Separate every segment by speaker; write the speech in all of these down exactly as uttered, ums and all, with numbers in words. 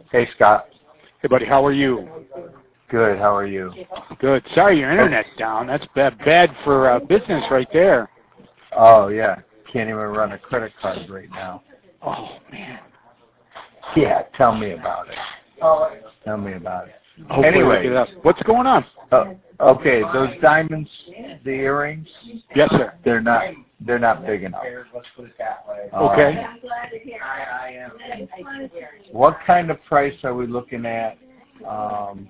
Speaker 1: Hey, Scott.
Speaker 2: Hey, buddy, how are you?
Speaker 1: Good, how are you?
Speaker 2: Good. Sorry your internet's down. That's bad, bad for uh, business right there.
Speaker 1: Oh, yeah. Can't even run a credit card right now.
Speaker 2: Oh, man.
Speaker 1: Yeah, tell me about it. Tell me about it.
Speaker 2: Hopefully
Speaker 1: Anyway.
Speaker 2: we get up. What's going on?
Speaker 1: Uh, okay, those diamonds, the earrings,
Speaker 2: Yes, sir.
Speaker 1: they're not they're not big enough.
Speaker 2: Okay.
Speaker 1: Um, what kind of price are we looking at um,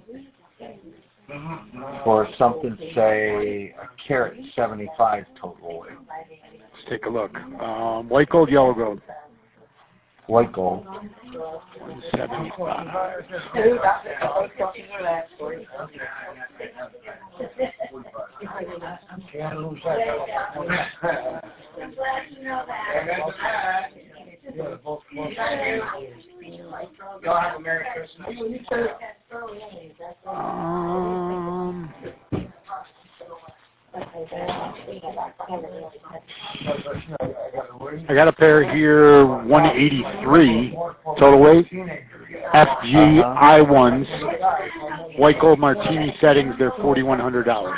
Speaker 1: for something, say, a carat seventy-five total weight?
Speaker 2: Let's take a look. Um, white gold, yellow gold.
Speaker 1: White gold.
Speaker 2: one seventy-five. Um, I got a pair here, one eighty-three total weight, F G
Speaker 1: uh-huh.
Speaker 2: I ones, white gold martini settings. They're forty-one hundred dollars.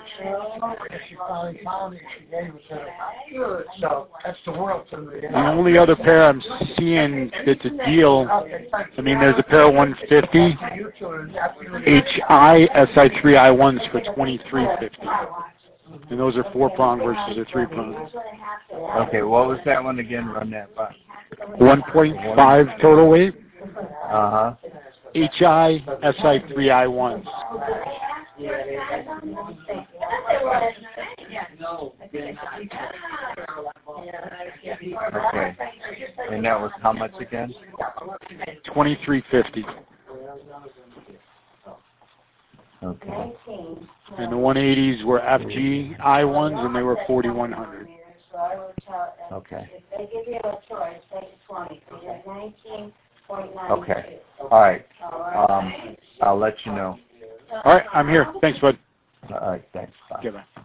Speaker 2: The only other pair I'm seeing that's a deal, I mean, there's a pair of one fifty H I S I three I ones for twenty-three fifty. And those are four prong versus a three prong.
Speaker 1: Okay, what was that one again? Run that by.
Speaker 2: one point five total weight.
Speaker 1: Uh huh.
Speaker 2: H I S I three I ones.
Speaker 1: Okay. And that was how much again?
Speaker 2: twenty-three fifty.
Speaker 1: Okay.
Speaker 2: And the one eighties were F G I ones, and they were forty-one hundred.
Speaker 1: Okay.
Speaker 3: If they give you a choice, take twenty. So you're nineteen point nine.
Speaker 1: Okay. All right. Um, I'll let you know.
Speaker 2: All right, I'm here. Thanks, bud.
Speaker 1: All right. Thanks. Bye.
Speaker 2: Okay, bye.